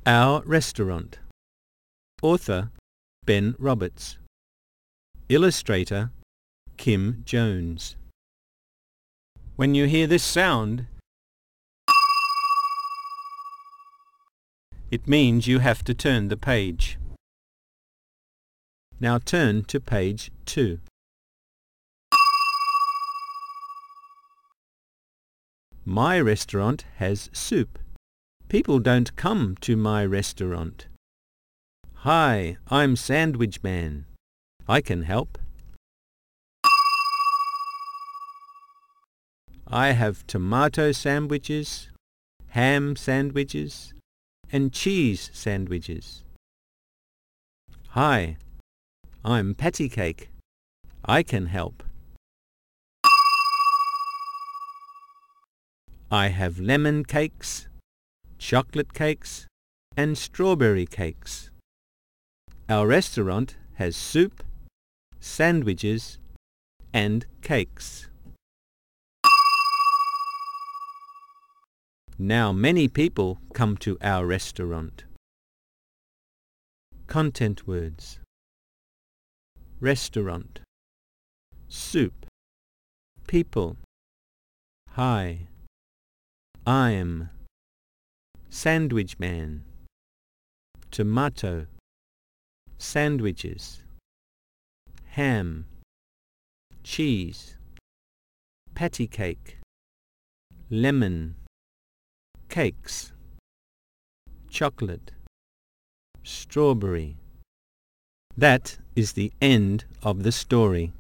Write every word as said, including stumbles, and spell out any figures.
Our Restaurant. Author Ben Roberts. Illustrator Kim Jones. When you hear this sound, it means you have to turn the page. Now turn to page two. My restaurant has soup. People don't come to my restaurant. Hi, I'm Sandwich Man. I can help. I have tomato sandwiches, ham sandwiches, and cheese sandwiches. Hi, I'm Patty Cake. I can help. I have lemon cakes, chocolate cakes, and strawberry cakes. Our restaurant has soup, sandwiches, and cakes. Now many people come to our restaurant. Content words: restaurant, soup, people, hi, I'm, Sandwich Man, tomato, sandwiches, ham, cheese, patty cake, lemon, cakes, chocolate, strawberry. That is the end of the story.